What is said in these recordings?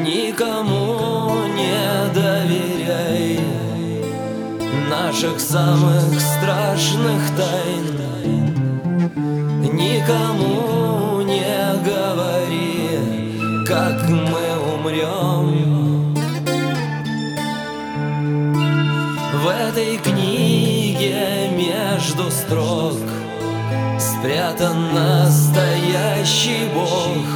Никому не доверяй наших самых страшных тайн. Никому не говори, как мы умрем. В этой книге между строк спрятан настоящий Бог.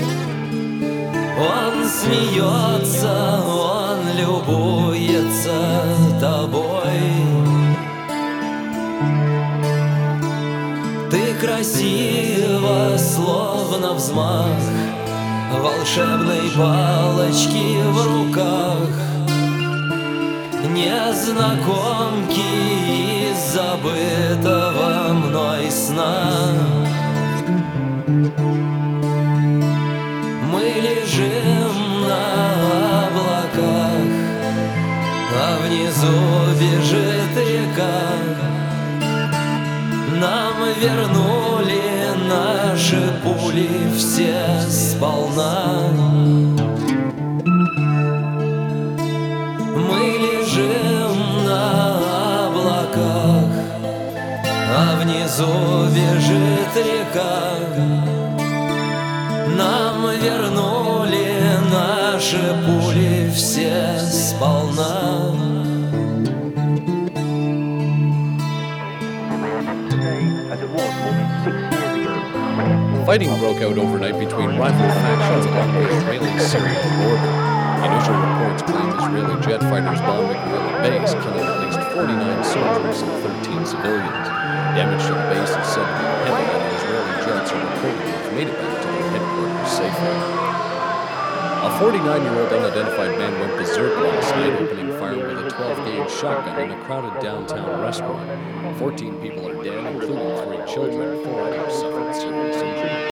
Он смеется, он любуется тобой. Ты красива, словно взмах волшебной палочки в руках незнакомки из забытого мной сна. Мы лежим на облаках, а внизу бежит река. Нам вернули наши пули все сполна. Мы лежим на облаках, а внизу бежит река. Нам вернули наши пули все сполна. Fighting broke out overnight between rival factions along the Israeli-Syrian border. Initial reports claim Israeli jet fighters bombed a guerrilla base, killing at least 49 soldiers and 13 civilians. Damage to the base is said to be heavy, and the Israeli jets are reported to have made it back to their headquarters safely. A 49-year-old unidentified man went berserk last night, opening fire with a 12-gauge shotgun in a crowded downtown restaurant. 14 people are dead, including 3 children. 4 others suffered serious injuries.